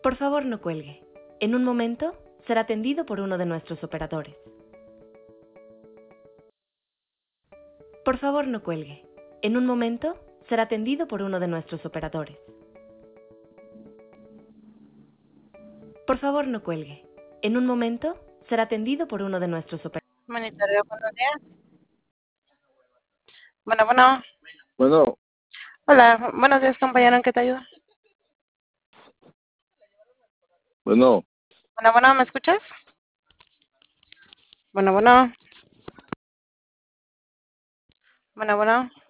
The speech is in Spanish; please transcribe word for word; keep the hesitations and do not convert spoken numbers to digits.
Por favor, no cuelgue. En un momento será atendido por uno de nuestros operadores. Por favor, no cuelgue. En un momento será atendido por uno de nuestros operadores. Por favor, no cuelgue. En un momento será atendido por uno de nuestros operadores. Monitoreo, buenos días. Bueno, bueno. Bueno, Hola, buenos días, compañero. ¿En qué te ayudo? bueno, Bueno, bueno, ¿me escuchas? Bueno, bueno. Bueno, bueno.